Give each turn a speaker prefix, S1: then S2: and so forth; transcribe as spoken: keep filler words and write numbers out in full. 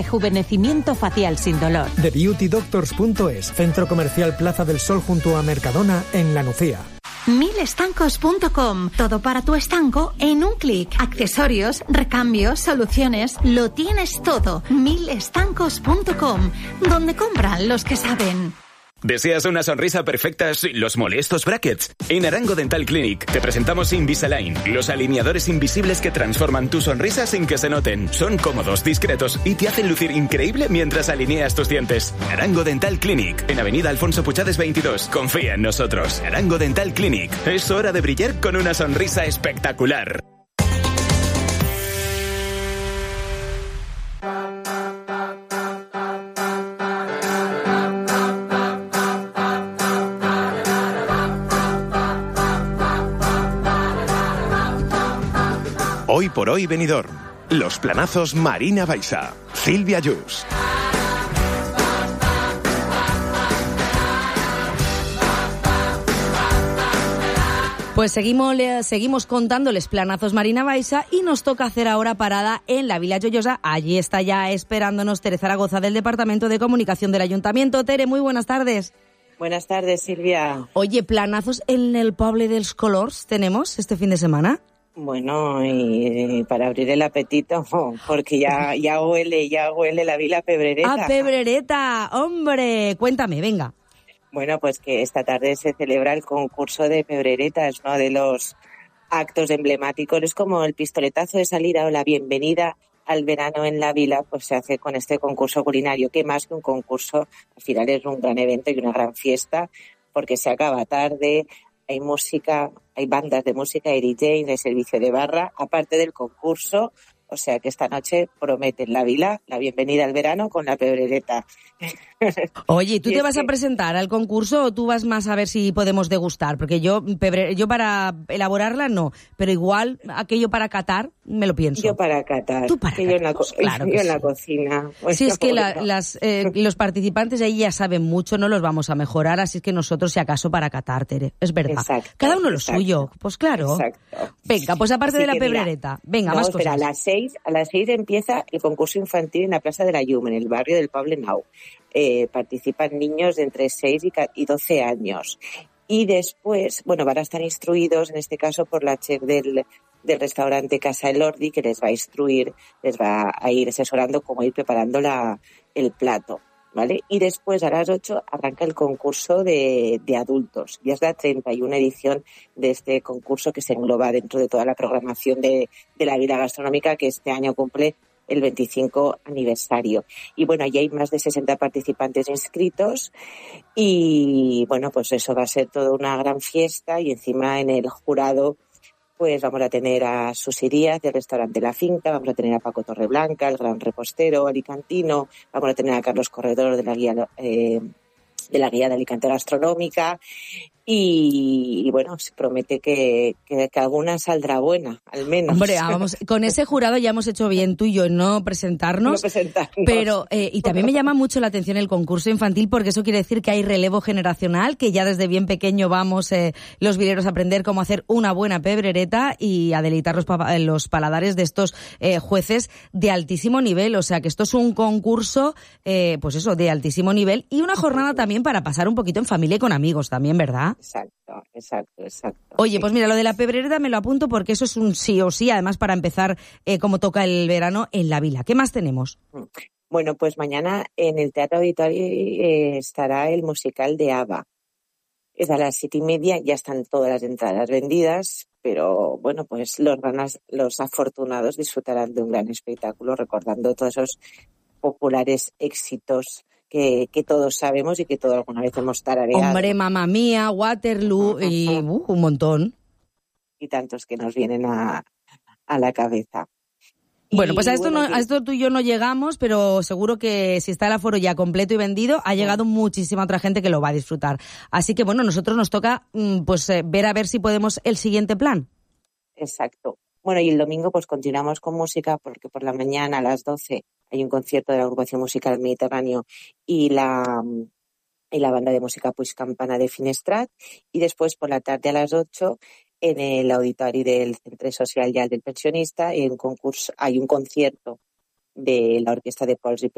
S1: rejuvenecimiento facial sin dolor.
S2: The Beauty Doctors punto es, centro comercial Plaza del Sol junto a Mercadona en La Nucía.
S1: mil estancos punto com. Todo para tu estanco en un clic. Accesorios, recambios, soluciones, lo tienes todo. mil estancos punto com, donde compran los que saben.
S3: ¿Deseas una sonrisa perfecta sin los molestos brackets? En Arango Dental Clinic te presentamos Invisalign, los alineadores invisibles que transforman tu sonrisa sin que se noten. Son cómodos, discretos y te hacen lucir increíble mientras alineas tus dientes. Arango Dental Clinic, en Avenida Alfonso Puchades veintidós. Confía en nosotros. Arango Dental Clinic. Es hora de brillar con una sonrisa espectacular.
S4: Hoy por hoy Benidorm. Los planazos Marina Baixa. Silvia Yus.
S5: Pues seguimos, seguimos contándoles planazos Marina Baixa y nos toca hacer ahora parada en la Vila Joiosa. Allí está ya esperándonos Tere Zaragoza del Departamento de Comunicación del Ayuntamiento. Tere, muy buenas tardes.
S6: Buenas tardes, Silvia.
S5: Oye, planazos en el Poble dels Colors tenemos este fin de semana.
S6: Bueno, y para abrir el apetito, porque ya, ya huele, ya huele la Vila Pebrereta.
S5: ¡Ah, Pebrereta! ¡Hombre! Cuéntame, venga.
S6: Bueno, pues que esta tarde se celebra el concurso de Pebrereta, es uno de los actos emblemáticos. Es como el pistoletazo de salida o la bienvenida al verano en la Vila, pues se hace con este concurso culinario, que más que un concurso, al final es un gran evento y una gran fiesta, porque se acaba tarde. Hay música, hay bandas de música, hay D Js, hay servicio de barra, aparte del concurso. O sea que esta noche prometen la Vila, la bienvenida al verano con la Pebrereta.
S5: Oye, ¿tú
S6: y
S5: te vas
S6: que...
S5: a presentar al concurso o tú vas más a ver si podemos degustar? Porque yo, pebre... yo para elaborarla no, pero igual aquello para catar me lo pienso.
S6: Yo para catar.
S5: Tú para
S6: que
S5: catar.
S6: Yo en la, co...
S5: Claro
S6: yo
S5: que
S6: en
S5: sí.
S6: la cocina. Bueno,
S5: sí, es que la,
S6: bueno.
S5: las, eh, los participantes ahí ya saben mucho, no los vamos a mejorar, así es que nosotros si acaso para catar, Tere. Es verdad.
S6: Exacto,
S5: cada uno
S6: exacto.
S5: lo suyo. Pues claro.
S6: Exacto.
S5: Venga, pues aparte
S6: así
S5: de la
S6: que
S5: Pebrereta,
S6: mira,
S5: venga,
S6: no,
S5: más
S6: espera,
S5: cosas.
S6: a las seis, a las seis empieza el concurso infantil en la Plaza de la Llum, en el barrio del Poblenou. Eh, participan niños de entre seis y doce años. Y después, bueno, van a estar instruidos, en este caso, por la chef del, del restaurante Casa Elordi, que les va a instruir, les va a ir asesorando cómo ir preparando la, el plato, ¿vale? Y después, a las ocho, arranca el concurso de, de adultos. Ya es la treinta y una edición de este concurso que se engloba dentro de toda la programación de, de la Vila Gastronómica, que este año cumple el veinticinco aniversario. Y bueno, allí hay más de sesenta participantes inscritos y bueno, pues eso va a ser toda una gran fiesta y encima en el jurado pues vamos a tener a Susi Díaz del restaurante La Finca, vamos a tener a Paco Torreblanca, el gran repostero alicantino, vamos a tener a Carlos Corredor de la guía eh, de la guía de Alicante Gastronómica y, y bueno, se promete que, que, que alguna saldrá buena, al menos.
S5: Hombre, vamos, con ese jurado ya hemos hecho bien tú y yo en no presentarnos,
S6: no presentarnos.
S5: pero eh, y también me llama mucho la atención el concurso infantil porque eso quiere decir que hay relevo generacional, que ya desde bien pequeño vamos eh, los vileros a aprender cómo hacer una buena pebrereta y a deleitar los, pa- los paladares de estos eh, jueces de altísimo nivel, o sea que esto es un concurso, eh, pues eso, de altísimo nivel y una jornada también para pasar un poquito en familia y con amigos también, ¿verdad?
S6: Exacto, exacto, exacto.
S5: Oye,
S6: sí.
S5: pues mira, lo de la pebrereta me lo apunto porque eso es un sí o sí, además para empezar eh, como toca el verano en la Vila. ¿Qué más tenemos?
S6: Bueno, pues mañana en el Teatro Auditorio eh, estará el musical de ABBA. Es a las siete y media, ya están todas las entradas vendidas, pero bueno, pues los, ganas, los afortunados disfrutarán de un gran espectáculo recordando todos esos populares éxitos Que, que todos sabemos y que todos alguna vez hemos tarareado.
S5: Hombre, Mamma Mía, Waterloo y uh, un montón.
S6: Y tantos que nos vienen a, a la cabeza.
S5: Bueno, pues a esto,
S6: bueno,
S5: no, a esto tú y yo no llegamos, pero seguro que si está el aforo ya completo y vendido, ha llegado muchísima otra gente que lo va a disfrutar. Así que bueno, nosotros nos toca pues eh, ver a ver si podemos el siguiente plan.
S6: Exacto. Bueno, y el domingo pues continuamos con música porque por la mañana a las doce hay un concierto de la agrupación musical Mediterráneo y la, y la banda de música Puig Campana de Finestrat y después por la tarde a las ocho en el auditorio del Centre Social ya del Pensionista en concurso, hay un concierto de la Orquesta de Pols i